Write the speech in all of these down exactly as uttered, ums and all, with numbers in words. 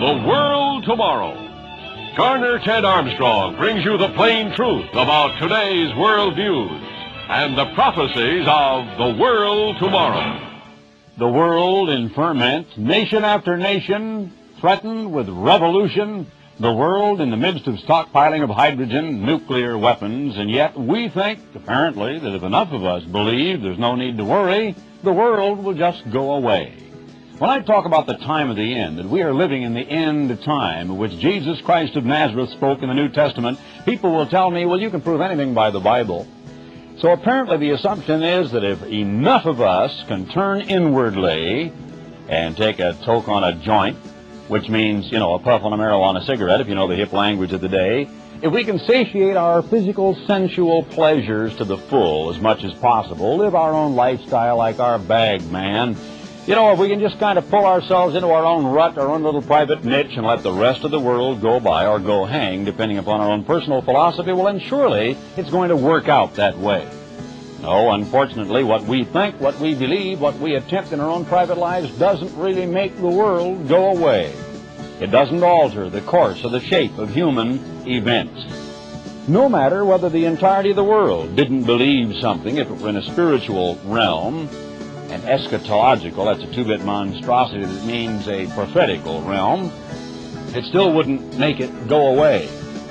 The World Tomorrow. Garner Ted Armstrong brings you the plain truth about today's world views and the prophecies of the world tomorrow. The world in ferment, nation after nation threatened with revolution, the world in the midst of stockpiling of hydrogen, nuclear weapons, and yet we think, apparently, that if enough of us believe there's no need to worry, the world will just go away. When I talk about the time of the end, that we are living in the end time, of which Jesus Christ of Nazareth spoke in the New Testament, people will tell me, well, you can prove anything by the Bible. So apparently the assumption is that if enough of us can turn inwardly and take a toke on a joint, which means, you know, a puff on a marijuana cigarette, if you know the hip language of the day, if we can satiate our physical, sensual pleasures to the full as much as possible, live our own lifestyle like our bag man, you know, if we can just kind of pull ourselves into our own rut, our own little private niche, and let the rest of the world go by or go hang, depending upon our own personal philosophy, well, then surely it's going to work out that way. No, unfortunately, what we think, what we believe, what we attempt in our own private lives doesn't really make the world go away. It doesn't alter the course or the shape of human events. No matter whether the entirety of the world didn't believe something, if it were in a spiritual realm, an eschatological, that's a two-bit monstrosity that means a prophetical realm, it still wouldn't make it go away.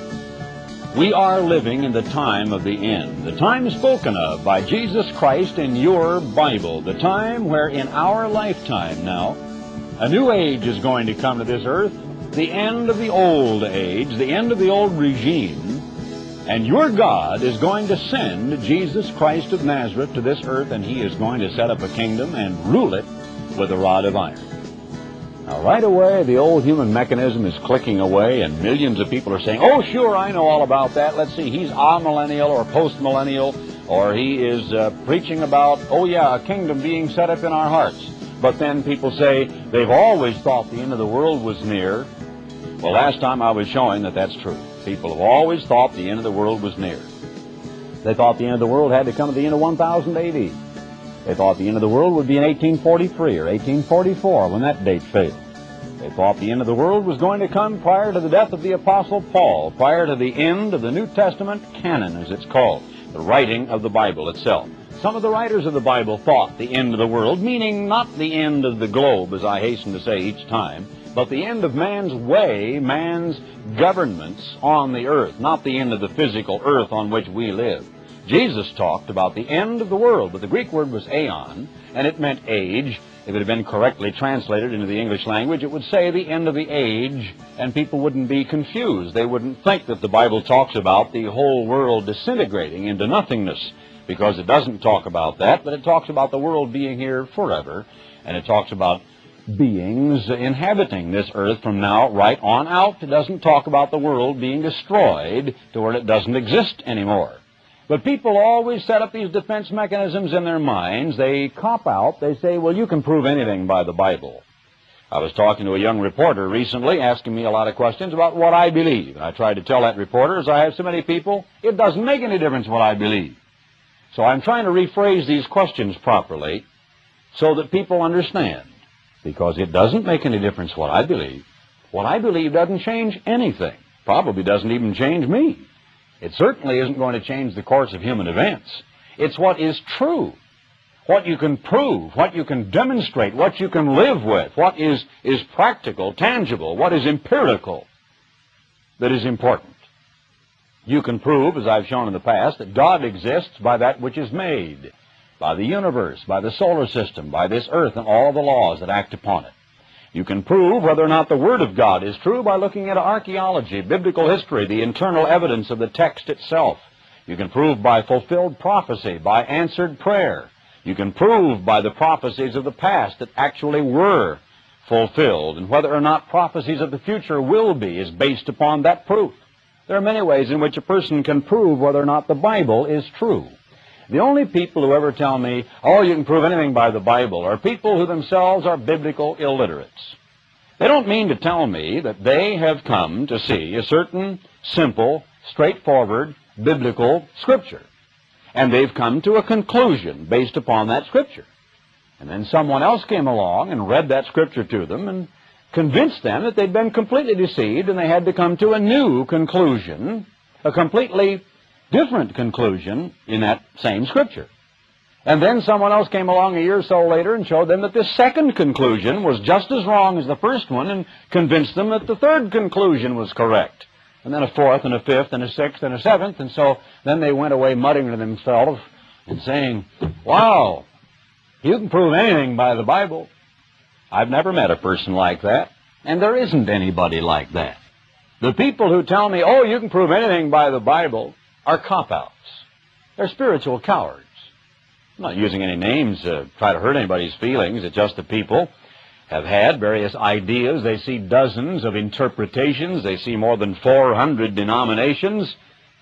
We are living in the time of the end, the time spoken of by Jesus Christ in your Bible, the time where in our lifetime now, a new age is going to come to this earth, the end of the old age, the end of the old regime, and your God is going to send Jesus Christ of Nazareth to this earth, and He is going to set up a kingdom and rule it with a rod of iron. Now, right away, the old human mechanism is clicking away, and millions of people are saying, oh, sure, I know all about that. Let's see, he's amillennial or post-millennial, or he is uh, preaching about, oh, yeah, a kingdom being set up in our hearts. But then people say they've always thought the end of the world was near. Well, last time I was showing that that's true. People have always thought the end of the world was near. They thought the end of the world had to come at the end of one thousand A D. They thought the end of the world would be in eighteen forty-three or eighteen forty-four when that date failed. They thought the end of the world was going to come prior to the death of the Apostle Paul, prior to the end of the New Testament canon, as it's called, the writing of the Bible itself. Some of the writers of the Bible thought the end of the world, meaning not the end of the globe, as I hasten to say each time, but the end of man's way, man's governments on the earth, not the end of the physical earth on which we live. Jesus talked about the end of the world, but the Greek word was aeon, and it meant age. If it had been correctly translated into the English language, it would say the end of the age, and people wouldn't be confused. They wouldn't think that the Bible talks about the whole world disintegrating into nothingness, because it doesn't talk about that, but it talks about the world being here forever, and it talks about beings inhabiting this earth from now right on out. It doesn't talk about the world being destroyed to where it doesn't exist anymore. But people always set up these defense mechanisms in their minds. They cop out. They say, well, you can prove anything by the Bible. I was talking to a young reporter recently, asking me a lot of questions about what I believe. And I tried to tell that reporter, as I have so many people, it doesn't make any difference what I believe. So I'm trying to rephrase these questions properly so that people understand. Because it doesn't make any difference what I believe. What I believe doesn't change anything. Probably doesn't even change me. It certainly isn't going to change the course of human events. It's what is true, what you can prove, what you can demonstrate, what you can live with, what is, is practical, tangible, what is empirical that is important. You can prove, as I've shown in the past, that God exists by that which is made, by the universe, by the solar system, by this earth and all the laws that act upon it. You can prove whether or not the Word of God is true by looking at archaeology, biblical history, the internal evidence of the text itself. You can prove by fulfilled prophecy, by answered prayer. You can prove by the prophecies of the past that actually were fulfilled, and whether or not prophecies of the future will be is based upon that proof. There are many ways in which a person can prove whether or not the Bible is true. The only people who ever tell me, oh, you can prove anything by the Bible, are people who themselves are biblical illiterates. They don't mean to tell me that they have come to see a certain simple, straightforward, biblical Scripture. And they've come to a conclusion based upon that Scripture. And then someone else came along and read that Scripture to them and convinced them that they'd been completely deceived and they had to come to a new conclusion, a completely different conclusion in that same Scripture. And then someone else came along a year or so later and showed them that this second conclusion was just as wrong as the first one and convinced them that the third conclusion was correct. And then a fourth and a fifth and a sixth and a seventh, and so then they went away muttering to themselves and saying, wow, you can prove anything by the Bible. I've never met a person like that, and there isn't anybody like that. The people who tell me, oh, you can prove anything by the Bible, are cop-outs. They're spiritual cowards. I'm not using any names to try to hurt anybody's feelings. It's just that people have had various ideas. They see dozens of interpretations. They see more than four hundred denominations.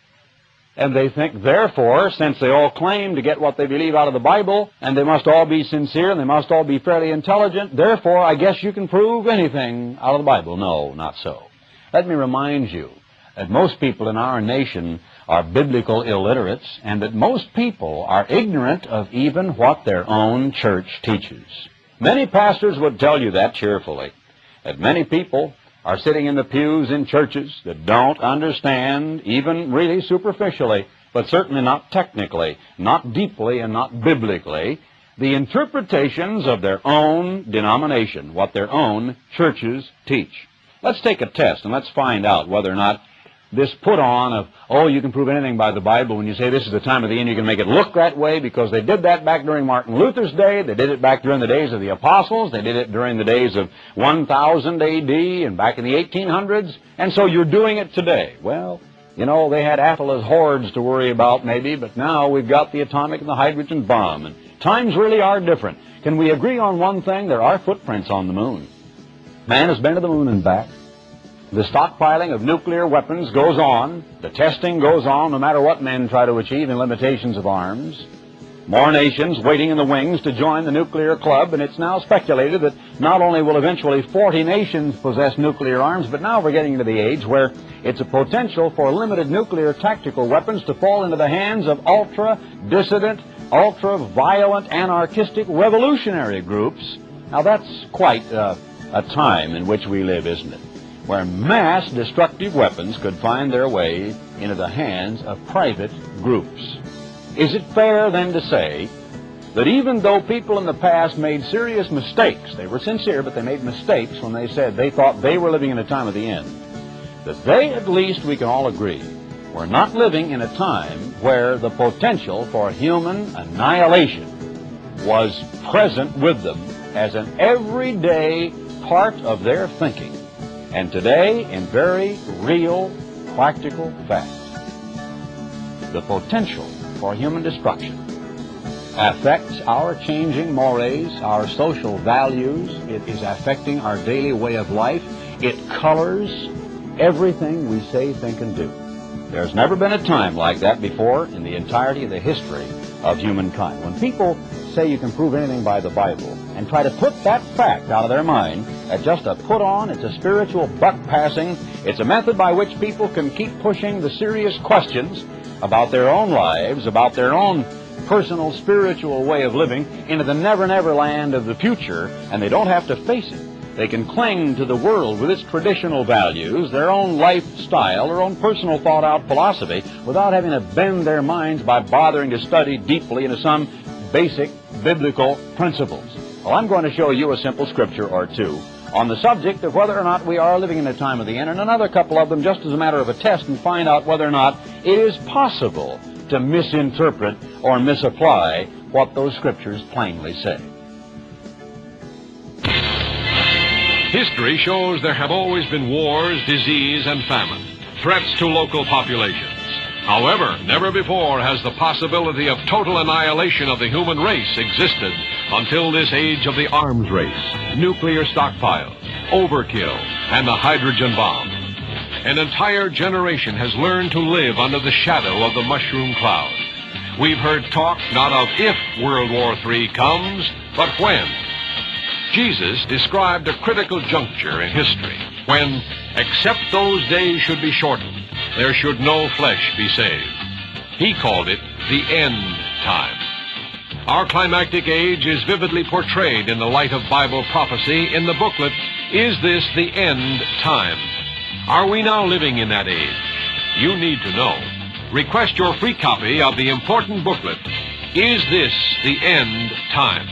And they think, therefore, since they all claim to get what they believe out of the Bible, and they must all be sincere, and they must all be fairly intelligent, therefore, I guess you can prove anything out of the Bible. No, not so. Let me remind you that most people in our nation are biblical illiterates, and that most people are ignorant of even what their own church teaches. Many pastors would tell you that cheerfully, that many people are sitting in the pews in churches that don't understand, even really superficially, but certainly not technically, not deeply, and not biblically, the interpretations of their own denomination, what their own churches teach. Let's take a test, and let's find out whether or not this put-on of, oh, you can prove anything by the Bible, when you say this is the time of the end, you can make it look that way, because they did that back during Martin Luther's day, they did it back during the days of the apostles, they did it during the days of one thousand A D and back in the eighteen hundreds, and so you're doing it today. Well, you know, they had Attila's hordes to worry about maybe, but now we've got the atomic and the hydrogen bomb, and times really are different. Can we agree on one thing? There are footprints on the moon. Man has been to the moon and back. The stockpiling of nuclear weapons goes on. The testing goes on no matter what men try to achieve in limitations of arms. More nations waiting in the wings to join the nuclear club, and it's now speculated that not only will eventually forty nations possess nuclear arms, but now we're getting to the age where it's a potential for limited nuclear tactical weapons to fall into the hands of ultra-dissident, ultra-violent, anarchistic revolutionary groups. Now that's quite uh, a time in which we live, isn't it? Where mass destructive weapons could find their way into the hands of private groups. Is it fair then to say that even though people in the past made serious mistakes, they were sincere, but they made mistakes when they said they thought they were living in a time of the end, that they, at least we can all agree, were not living in a time where the potential for human annihilation was present with them as an everyday part of their thinking? And today, in very real, practical fact, the potential for human destruction affects our changing mores, our social values. It is affecting our daily way of life. It colors everything we say, think, and do. There's never been a time like that before in the entirety of the history of humankind. When people say you can prove anything by the Bible and try to put that fact out of their mind as just a put-on, it's a spiritual buck-passing, it's a method by which people can keep pushing the serious questions about their own lives, about their own personal spiritual way of living into the never-never land of the future, and they don't have to face it. They can cling to the world with its traditional values, their own lifestyle, their own personal thought-out philosophy, without having to bend their minds by bothering to study deeply into some basic biblical principles. Well, I'm going to show you a simple scripture or two on the subject of whether or not we are living in a time of the end, and another couple of them just as a matter of a test, and find out whether or not it is possible to misinterpret or misapply what those scriptures plainly say. History shows there have always been wars, disease, and famine, threats to local populations. However, never before has the possibility of total annihilation of the human race existed until this age of the arms race, nuclear stockpiles, overkill, and the hydrogen bomb. An entire generation has learned to live under the shadow of the mushroom cloud. We've heard talk not of if World War Three comes, but when. Jesus described a critical juncture in history when, except those days should be shortened, there should no flesh be saved. He called it the end time. Our climactic age is vividly portrayed in the light of Bible prophecy in the booklet, Is this the end time? Are we now living in that age? You need to know. Request your free copy of the important booklet, Is This the End Time?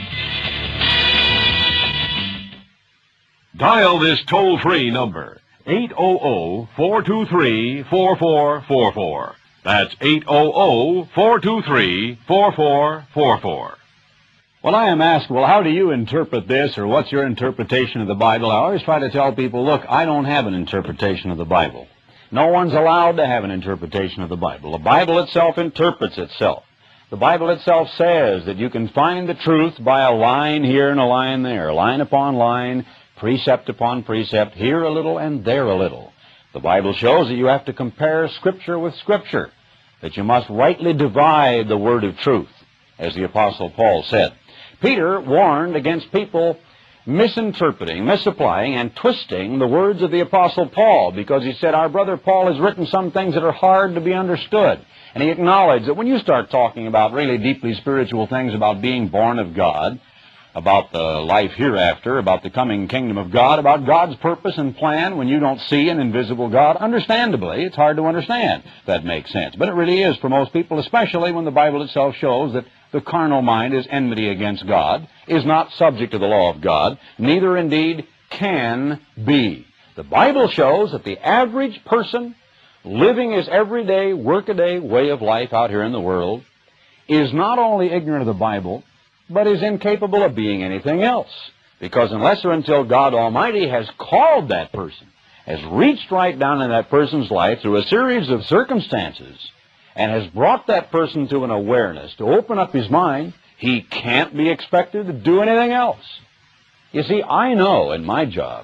Dial this toll-free number, eight hundred, four two three, four four four four. That's eight hundred, four two three, four four four four. When I am asked, well, how do you interpret this, or what's your interpretation of the Bible, I always try to tell people, look, I don't have an interpretation of the Bible. No one's allowed to have an interpretation of the Bible. The Bible itself interprets itself. The Bible itself says that you can find the truth by a line here and a line there, line upon line, precept upon precept, here a little and there a little. The Bible shows that you have to compare Scripture with Scripture, that you must rightly divide the word of truth, as the Apostle Paul said. Peter warned against people misinterpreting, misapplying, and twisting the words of the Apostle Paul, because he said, our brother Paul has written some things that are hard to be understood. And he acknowledged that when you start talking about really deeply spiritual things, about being born of God, about the life hereafter, about the coming kingdom of God, about God's purpose and plan when you don't see an invisible God, understandably, it's hard to understand. That makes sense. But it really is for most people, especially when the Bible itself shows that the carnal mind is enmity against God, is not subject to the law of God, neither indeed can be. The Bible shows that the average person living his everyday, workaday way of life out here in the world is not only ignorant of the Bible, but is incapable of being anything else. Because unless or until God Almighty has called that person, has reached right down in that person's life through a series of circumstances, and has brought that person to an awareness, to open up his mind, he can't be expected to do anything else. You see, I know in my job,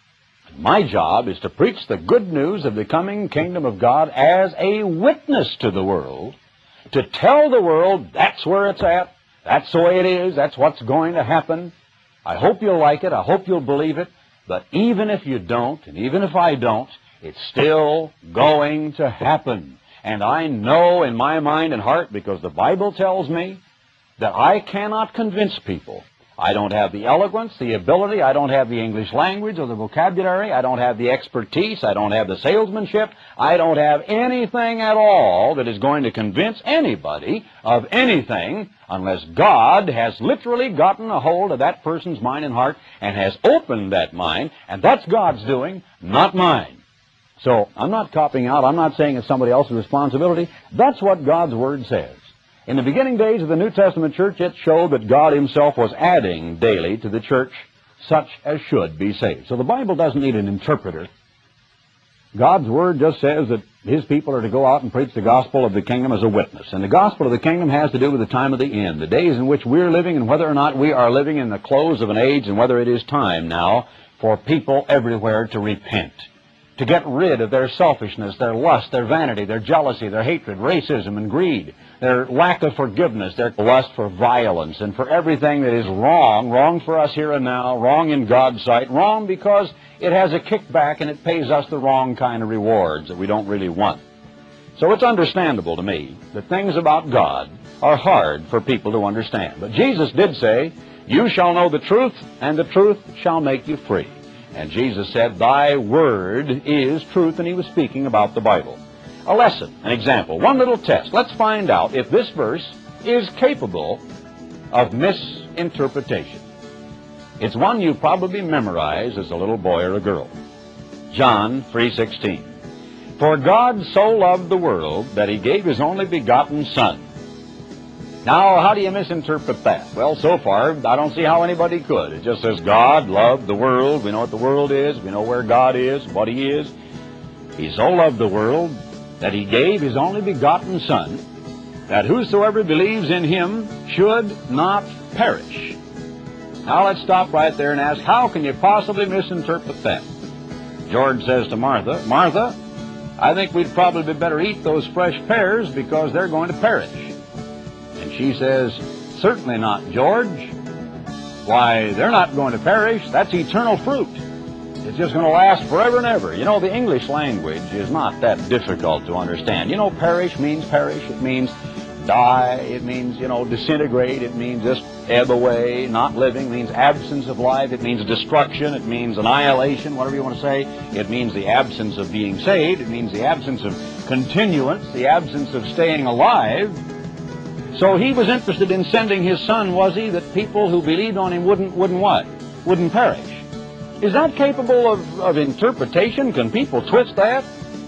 my job is to preach the good news of the coming kingdom of God as a witness to the world, to tell the world that's where it's at, that's the way it is, that's what's going to happen. I hope you'll like it, I hope you'll believe it, but even if you don't, and even if I don't, it's still going to happen. And I know in my mind and heart, because the Bible tells me, that I cannot convince people. I don't have the eloquence, the ability, I don't have the English language or the vocabulary, I don't have the expertise, I don't have the salesmanship, I don't have anything at all that is going to convince anybody of anything unless God has literally gotten a hold of that person's mind and heart and has opened that mind, and that's God's doing, not mine. So I'm not copying out, I'm not saying it's somebody else's responsibility. That's what God's Word says. In the beginning days of the New Testament church, it showed that God Himself was adding daily to the church such as should be saved. So the Bible doesn't need an interpreter. God's Word just says that His people are to go out and preach the gospel of the kingdom as a witness. And the gospel of the kingdom has to do with the time of the end, the days in which we're living, and whether or not we are living in the close of an age, and whether it is time now for people everywhere to repent, to get rid of their selfishness, their lust, their vanity, their jealousy, their hatred, racism, and greed, their lack of forgiveness, their lust for violence, and for everything that is wrong, wrong for us here and now, wrong in God's sight, wrong because it has a kickback and it pays us the wrong kind of rewards that we don't really want. So it's understandable to me that things about God are hard for people to understand. But Jesus did say, "You shall know the truth, and the truth shall make you free." And Jesus said, "Thy word is truth," and He was speaking about the Bible. A lesson, an example, one little test. Let's find out if this verse is capable of misinterpretation. It's one you probably memorized as a little boy or a girl. John three sixteen. For God so loved the world that He gave His only begotten Son. Now, how do you misinterpret that? Well, so far, I don't see how anybody could. It just says God loved the world. We know what the world is. We know where God is, what He is. He so loved the world that He gave His only begotten Son, that whosoever believes in Him should not perish. Now, let's stop right there and ask, how can you possibly misinterpret that? George says to Martha, "Martha, I think we'd probably better eat those fresh pears because they're going to perish." And she says, "Certainly not, George. Why, they're not going to perish. That's eternal fruit. It's just going to last forever and ever." You know, the English language is not that difficult to understand. You know, perish means perish. It means die. It means, you know, disintegrate. It means just ebb away. Not living means absence of life. It means destruction. It means annihilation, whatever you want to say. It means the absence of being saved. It means the absence of continuance, the absence of staying alive. So he was interested in sending his son, was he, that people who believed on him wouldn't, wouldn't what? Wouldn't perish. Is that capable of, of interpretation? Can people twist that?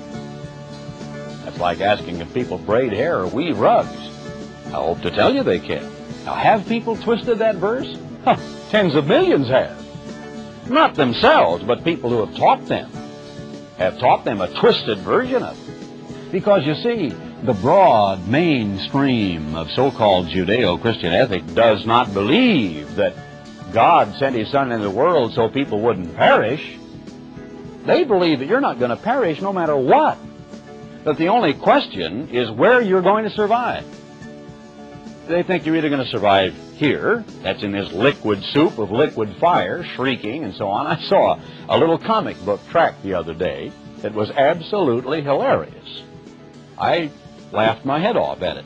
That's like asking if people braid hair or weave rugs. I hope to tell you they can. Now, have people twisted that verse? Huh, tens of millions have. Not themselves, but people who have taught them. Have taught them a twisted version of it. Because, you see, the broad mainstream of so-called Judeo-Christian ethic does not believe that God sent His Son into the world so people wouldn't perish. They believe that you're not going to perish no matter what. That the only question is where you're going to survive. They think you're either going to survive here, that's in this liquid soup of liquid fire, shrieking and so on. I saw a little comic book track the other day that was absolutely hilarious. I laughed my head off at it.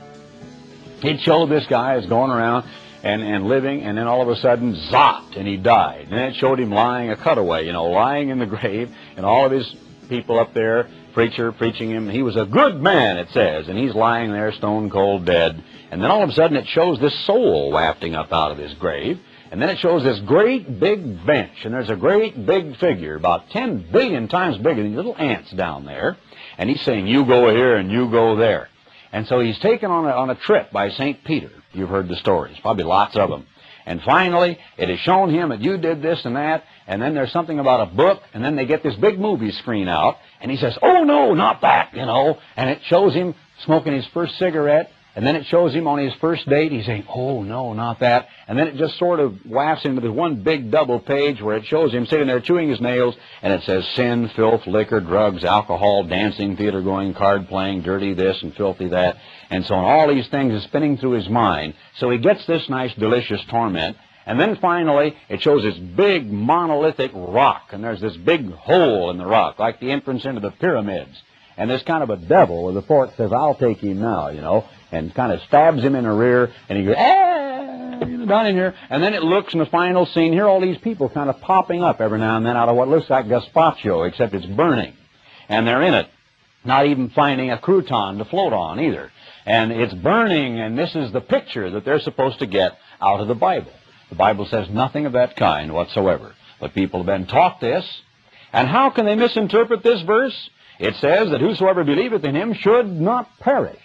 It showed this guy is going around and, and living, and then all of a sudden, zopped, and he died. And then it showed him lying, a cutaway, you know, lying in the grave, and all of his people up there, preacher preaching him. He was a good man, it says, and he's lying there stone cold dead. And then all of a sudden it shows this soul wafting up out of his grave. And then it shows this great big bench, and there's a great big figure, about ten billion times bigger than these little ants down there. And he's saying, you go here and you go there. And so he's taken on a, on a trip by Saint Peter. You've heard the stories, probably lots of them. And finally, it has shown him that you did this and that, and then there's something about a book, and then they get this big movie screen out, and he says, oh, no, not that, you know. And it shows him smoking his first cigarette, and then it shows him on his first date. He's saying, oh, no, not that. And then it just sort of wafts into this one big double page where it shows him sitting there chewing his nails, and it says sin, filth, liquor, drugs, alcohol, dancing, theater-going, card-playing, dirty this and filthy that, and so on. All these things are spinning through his mind. So he gets this nice, delicious torment. And then finally, it shows this big monolithic rock, and there's this big hole in the rock, like the entrance into the pyramids. And there's kind of a devil with a fork says, I'll take him now, you know, and kind of stabs him in the rear, and he goes, ah, down in here. And then it looks in the final scene, here are all these people kind of popping up every now and then out of what looks like gazpacho, except it's burning. And they're in it, not even finding a crouton to float on either. And it's burning, and this is the picture that they're supposed to get out of the Bible. The Bible says nothing of that kind whatsoever. But people have been taught this. And how can they misinterpret this verse? It says that whosoever believeth in him should not perish.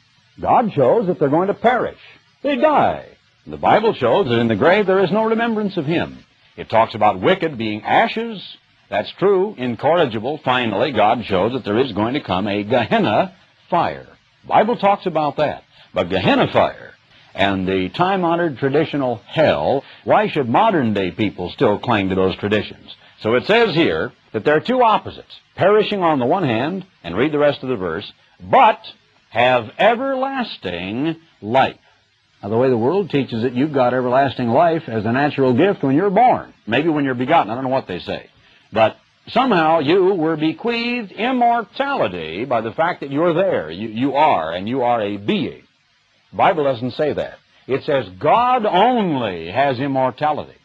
God shows that they're going to perish. They die. The Bible shows that in the grave there is no remembrance of him. It talks about wicked being ashes. That's true, incorrigible. Finally, God shows that there is going to come a Gehenna fire. The Bible talks about that. But Gehenna fire and the time-honored traditional hell, why should modern-day people still cling to those traditions? So it says here that there are two opposites, perishing on the one hand, and read the rest of the verse, but have everlasting life. Now, the way the world teaches it, you've got everlasting life as a natural gift when you're born. Maybe when you're begotten. I don't know what they say. But somehow you were bequeathed immortality by the fact that you're there. You, you are, and you are a being. The Bible doesn't say that. It says God only has immortality.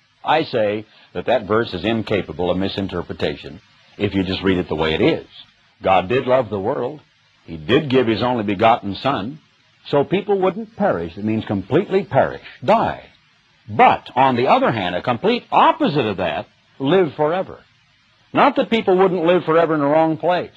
I say that that verse is incapable of misinterpretation if you just read it the way it is. God did love the world. He did give His only begotten Son, so people wouldn't perish. It means completely perish, die. But, on the other hand, a complete opposite of that, live forever. Not that people wouldn't live forever in the wrong place,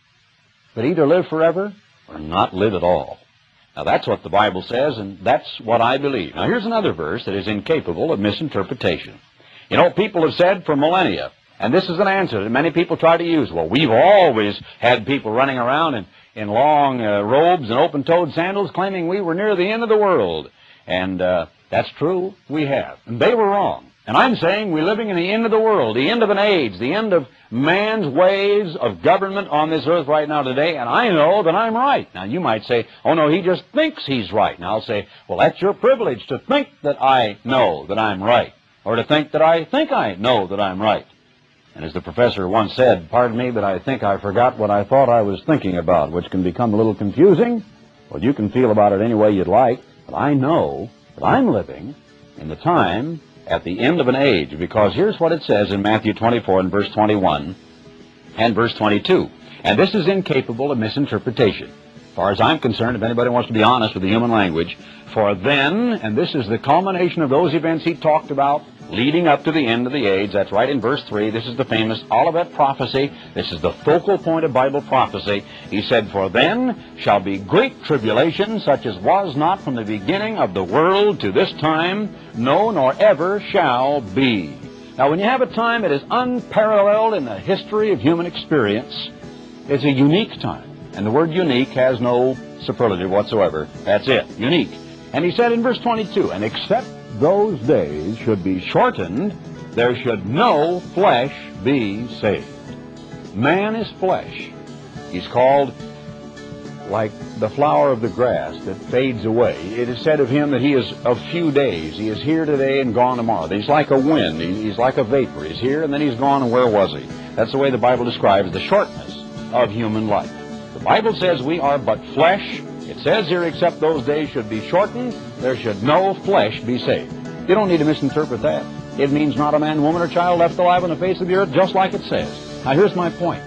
but either live forever or not live at all. Now, that's what the Bible says, and that's what I believe. Now, here's another verse that is incapable of misinterpretation. You know, people have said for millennia, and this is an answer that many people try to use. Well, we've always had people running around in, in long uh, robes and open-toed sandals claiming we were near the end of the world. And uh, that's true, we have. And they were wrong. And I'm saying we're living in the end of the world, the end of an age, the end of man's ways of government on this earth right now today, and I know that I'm right. Now, you might say, oh, no, he just thinks he's right. And I'll say, well, that's your privilege to think that I know that I'm right, or to think that I think I know that I'm right. And as the professor once said, pardon me, but I think I forgot what I thought I was thinking about, which can become a little confusing. Well, you can feel about it any way you'd like, but I know that I'm living in the time at the end of an age, because here's what it says in Matthew twenty-four and verse twenty-one and verse twenty-two. And this is incapable of misinterpretation. As far as I'm concerned, if anybody wants to be honest with the human language, for then, and this is the culmination of those events he talked about leading up to the end of the age. That's right in verse three. This is the famous Olivet prophecy. This is the focal point of Bible prophecy. He said, for then shall be great tribulation, such as was not from the beginning of the world to this time, no, nor ever shall be. Now, when you have a time that is unparalleled in the history of human experience, it's a unique time. And the word unique has no superlative whatsoever. That's it, unique. And he said in verse twenty-two, and except those days should be shortened, there should no flesh be saved. Man is flesh. He's called like the flower of the grass that fades away. It is said of him that he is of few days. He is here today and gone tomorrow. He's like a wind. He's like a vapor. He's here and then he's gone, and where was he? That's the way the Bible describes the shortness of human life. The Bible says we are but flesh. It says here, except those days should be shortened, there should no flesh be saved. You don't need to misinterpret that. It means not a man, woman, or child left alive on the face of the earth, just like it says. Now, here's my point.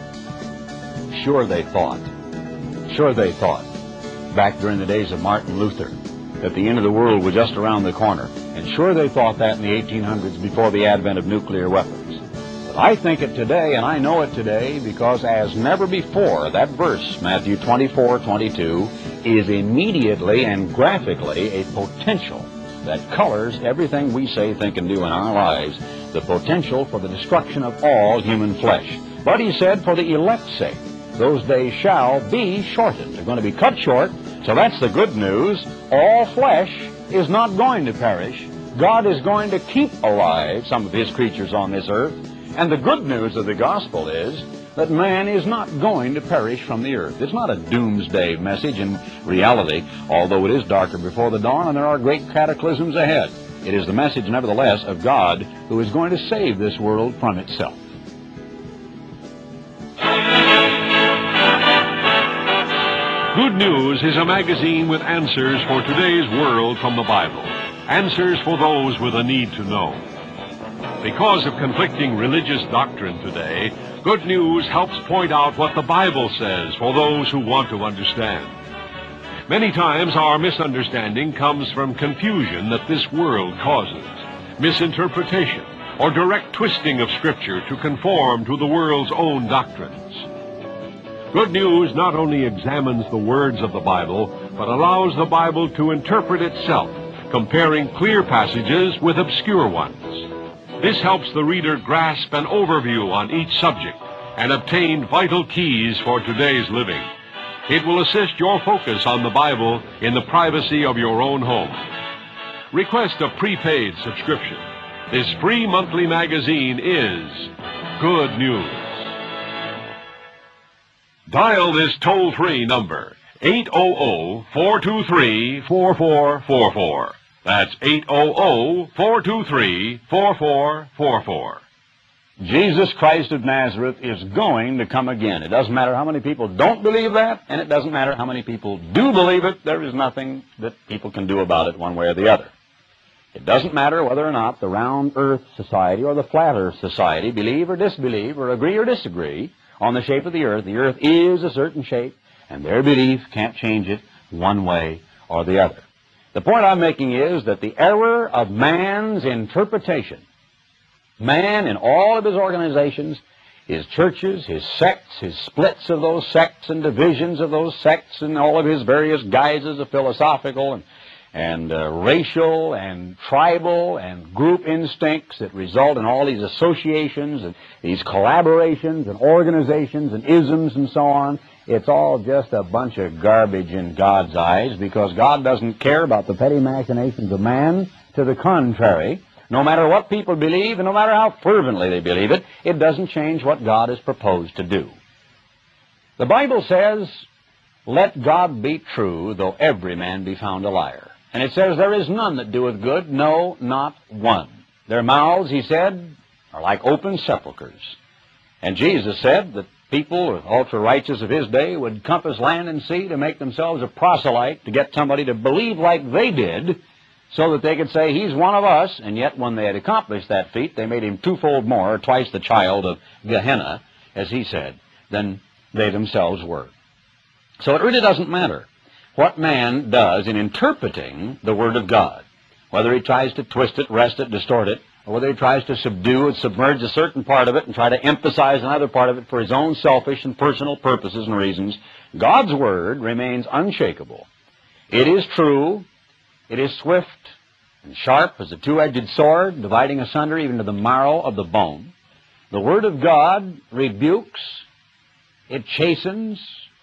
Sure they thought, sure they thought, back during the days of Martin Luther, that the end of the world was just around the corner. And sure they thought that in the eighteen hundreds before the advent of nuclear weapons. But I think it today, and I know it today, because as never before, that verse, Matthew twenty-four twenty-two, is immediately and graphically a potential that colors everything we say, think, and do in our lives, the potential for the destruction of all human flesh. But he said, for the elect's sake, those days shall be shortened. They're going to be cut short, so that's the good news. All flesh is not going to perish. God is going to keep alive some of his creatures on this earth. And the good news of the gospel is that man is not going to perish from the earth. It's not a doomsday message in reality, although it is darker before the dawn and there are great cataclysms ahead. It is the message, nevertheless, of God who is going to save this world from itself. Good News is a magazine with answers for today's world from the Bible. Answers for those with a need to know. Because of conflicting religious doctrine today, Good News helps point out what the Bible says for those who want to understand. Many times our misunderstanding comes from confusion that this world causes, misinterpretation, or direct twisting of Scripture to conform to the world's own doctrines. Good News not only examines the words of the Bible, but allows the Bible to interpret itself, comparing clear passages with obscure ones. This helps the reader grasp an overview on each subject and obtain vital keys for today's living. It will assist your focus on the Bible in the privacy of your own home. Request a prepaid subscription. This free monthly magazine is Good News. Dial this toll-free number, eight hundred, four two three, four four four four. That's eight hundred, four two three, four four four four. Jesus Christ of Nazareth is going to come again. It doesn't matter how many people don't believe that, and it doesn't matter how many people do believe it. There is nothing that people can do about it one way or the other. It doesn't matter whether or not the Round Earth Society or the Flat Earth Society believe or disbelieve or agree or disagree on the shape of the earth. The earth is a certain shape, and their belief can't change it one way or the other. The point I'm making is that the error of man's interpretation, man in all of his organizations, his churches, his sects, his splits of those sects and divisions of those sects, and all of his various guises of philosophical and, and uh, racial and tribal and group instincts that result in all these associations and these collaborations and organizations and isms and so on. It's all just a bunch of garbage in God's eyes, because God doesn't care about the petty machinations of man. To the contrary, no matter what people believe and no matter how fervently they believe it, it doesn't change what God has proposed to do. The Bible says, let God be true, though every man be found a liar. And it says, there is none that doeth good, no, not one. Their mouths, he said, are like open sepulchres. And Jesus said that people, ultra-righteous of his day, would compass land and sea to make themselves a proselyte, to get somebody to believe like they did, so that they could say, he's one of us, and yet when they had accomplished that feat, they made him twofold more, or twice the child of Gehenna, as he said, than they themselves were. So it really doesn't matter what man does in interpreting the Word of God, whether he tries to twist it, wrest it, distort it, or whether he tries to subdue and submerge a certain part of it and try to emphasize another part of it for his own selfish and personal purposes and reasons. God's Word remains unshakable. It is true. It is swift and sharp as a two-edged sword, dividing asunder even to the marrow of the bone. The Word of God rebukes. It chastens.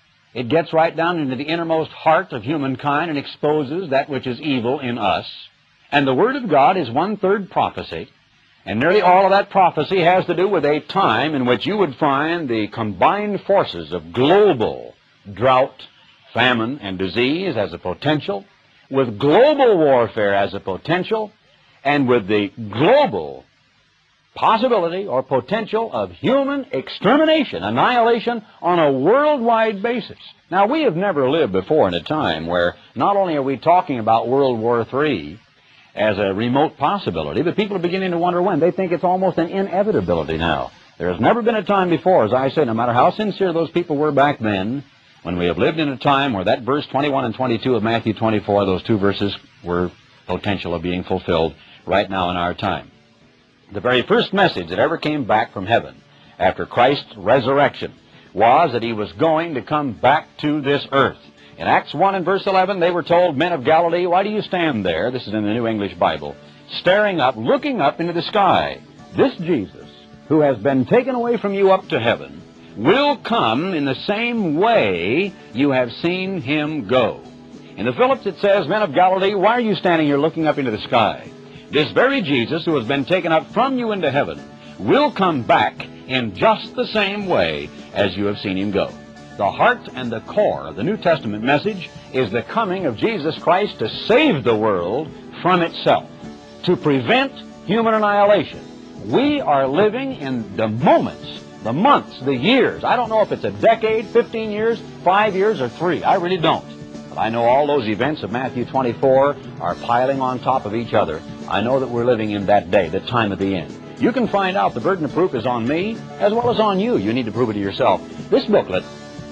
It gets right down into the innermost heart of humankind and exposes that which is evil in us. And the Word of God is one-third prophecy, and nearly all of that prophecy has to do with a time in which you would find the combined forces of global drought, famine, and disease as a potential, with global warfare as a potential, and with the global possibility or potential of human extermination, annihilation on a worldwide basis. Now, we have never lived before in a time where not only are we talking about World War Three as a remote possibility, but people are beginning to wonder when. They think it's almost an inevitability now. There has never been a time before, as I say, no matter how sincere those people were back then, when we have lived in a time where that verse twenty-one and twenty-two of Matthew twenty-four, those two verses were potential of being fulfilled right now in our time. The very first message that ever came back from heaven after Christ's resurrection was that he was going to come back to this earth. In Acts one and verse eleven, they were told, men of Galilee, why do you stand there? This is in the New English Bible. Staring up, looking up into the sky. This Jesus, who has been taken away from you up to heaven, will come in the same way you have seen him go. In the Phillips it says, men of Galilee, why are you standing here looking up into the sky? This very Jesus, who has been taken up from you into heaven, will come back in just the same way as you have seen him go. The heart and the core of the New Testament message is the coming of Jesus Christ to save the world from itself, to prevent human annihilation. We are living in the moments, the months, the years. I don't know if it's a decade, fifteen years, five years, or three. I really don't. But I know all those events of Matthew twenty-four are piling on top of each other. I know that we're living in that day, the time of the end. You can find out. The burden of proof is on me as well as on you. You need to prove it to yourself. This booklet,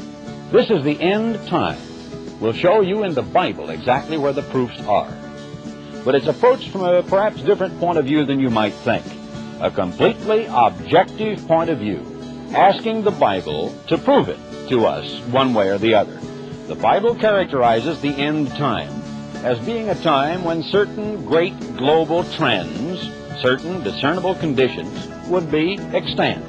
this is the end time, will show you in the Bible exactly where the proofs are. But it's approached from a perhaps different point of view than you might think. A completely objective point of view, asking the Bible to prove it to us one way or the other. The Bible characterizes the end time as being a time when certain great global trends, certain discernible conditions, would be extant.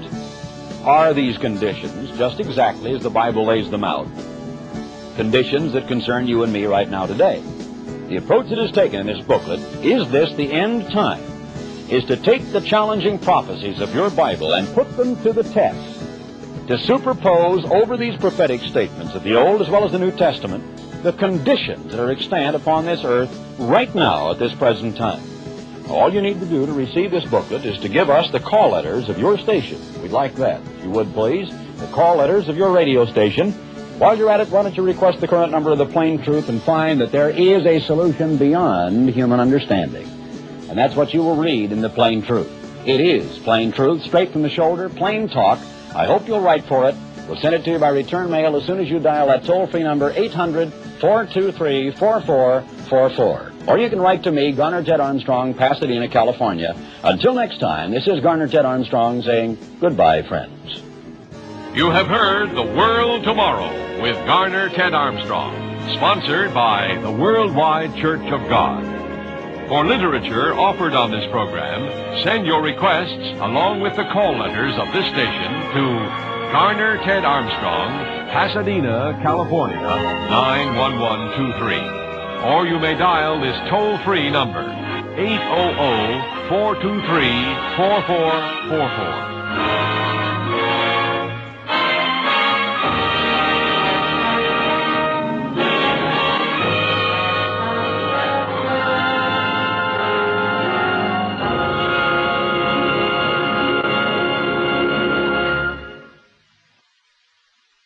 Are these conditions just exactly as the Bible lays them out? Conditions that concern you and me right now today. The approach that is taken in this booklet, is this the end time, is to take the challenging prophecies of your Bible and put them to the test, to superpose over these prophetic statements of the Old as well as the New Testament the conditions that are extant upon this earth right now at this present time. All you need to do to receive this booklet is to give us the call letters of your station. We'd like that, if you would please. The call letters of your radio station. While you're at it, why don't you request the current number of the Plain Truth and find that there is a solution beyond human understanding. And that's what you will read in the Plain Truth. It is Plain Truth, straight from the shoulder, plain talk. I hope you'll write for it. We'll send it to you by return mail as soon as you dial that toll-free number, eight hundred, four two three, four four four four. Or you can write to me, Garner Ted Armstrong, Pasadena, California. Until next time, this is Garner Ted Armstrong saying goodbye, friends. You have heard The World Tomorrow with Garner Ted Armstrong, sponsored by the Worldwide Church of God. For literature offered on this program, send your requests along with the call letters of this station to Garner Ted Armstrong, Pasadena, California, nine one one two three. Or you may dial this toll-free number, eight hundred, four two three, four four four four.